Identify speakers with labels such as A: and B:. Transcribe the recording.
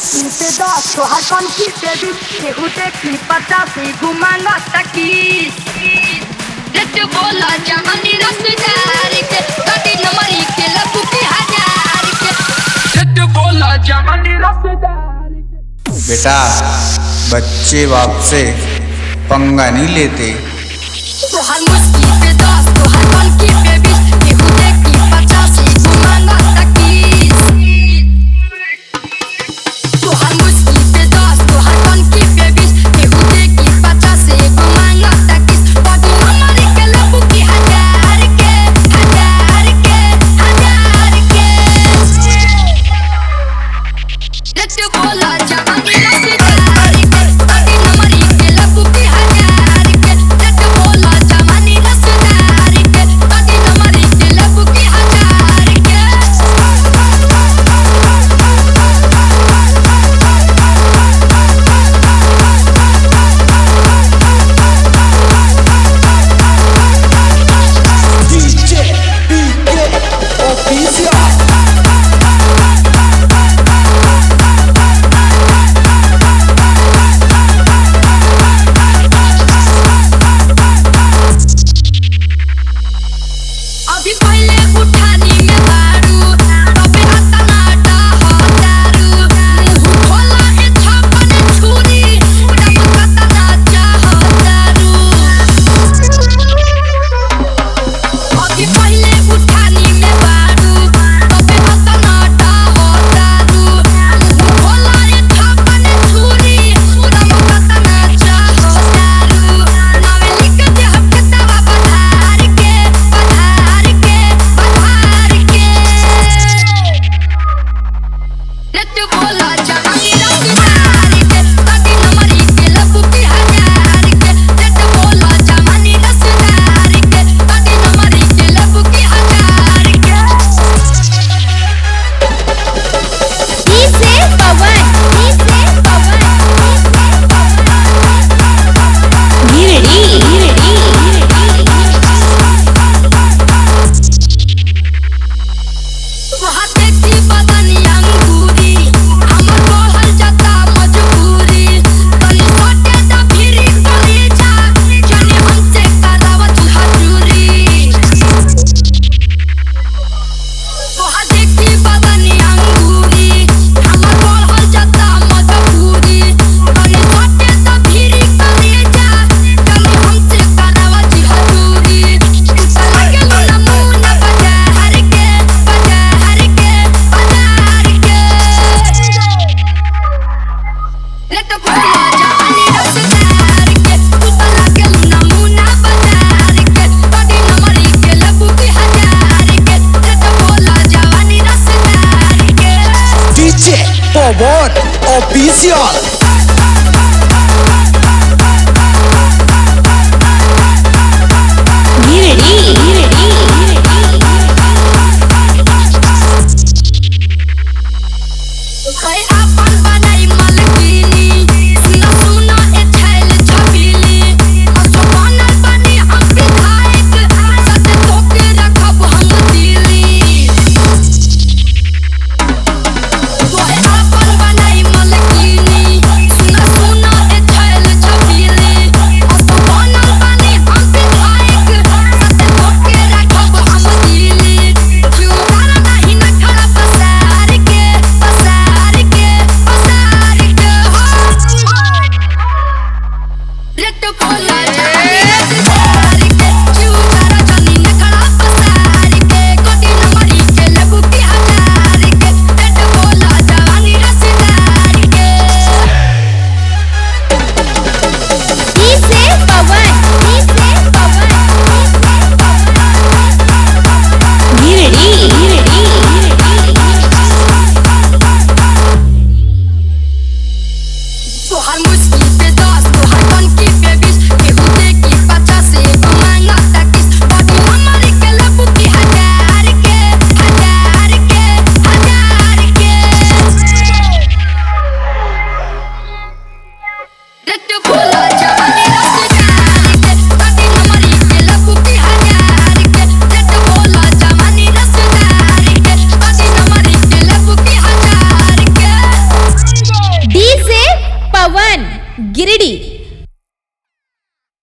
A: मुश्किल से 10 तो हर कौन की से भी केहू देखी 50 घुमाना तकी जट बोला जहानी रसदार के कटी नंबरी के लगू की हजार के जट बोला जहानी रसदार के।
B: बेटा बच्चे बाप से पंगा नहीं लेते।
A: तो हर मुश्किल से 10 तो हर कौन की से भी केहू देखी 50 घुमाना तकी तो हर मुश्किल से 10 तो हर कौन की से भी केहू देखी 50 घुमाना तकी कटी नंबरी के लगू की हजार के जट बोला जहानी रसदार के कटी नंबरी के लगू की हजार के जट बोला जहानी रसदार के कटी नंबरी के लगू की हजार के।
C: DJ PK Official.
A: अभी पहले उठानी में बारू तबे आता नाटा हो दारू मुंह खोला है छापन छुरी तब खाता नाचा हो दारू। अभी पहले उठानी में बारू तबे आता नाटा हो दारू मुंह खोला है छापन छुरी तब खाता नाचा हो दारू। नावे लिख दे हफ्ता बधार के जट बोला जहानी रसदार के कटी नंबरी के लगू की हजार के जट बोला जहानी रसदार के कटी नंबरी के लगू की हजार के।
D: डीजे पवन
A: वहाँ देखी बदनी अंगूरी हमर कहल जाता मजबूरी तनी सोटे दा फिरी करी जा जने हमसे करावत हजूरी। वहाँ देखी बदनी अंगूरी हमर कहल जाता मजबूरी तनी सोटे दा फिरी करी जा जने हमसे करावत हजूरी। उतर गेलो नमूना बाजार के जट बोला जहानी रसदार के उतर गेलो नमूना बाजार के कटी नंबरी के लगू की हजार के जट बोला जहानी रसदार के।
C: DJ Pavon Official.
A: कई अपन बनाई मलकिनी सुना सुना ए छैल छबीली असो बनल बनी हम विधायक सच तोके रखब हम दिली। तोहे अपन बनाई मलकिनी सुना सुना ए छैल छबीली असो बनल बनी हम विधायक सच तोके रखब हम दिली। जुगाड़ नहीं न खड़ा पसार के जट बोला जहानी रसदार के जुगाड़ जानी न खड़ा पसार के कटी नंबरी के लगू की हजार के जट बोला जहानी रसदार के।
D: डीजे पवन
A: तो हर मुश्किल से 10 तो हर कौन की पे 20 केहू देखी 50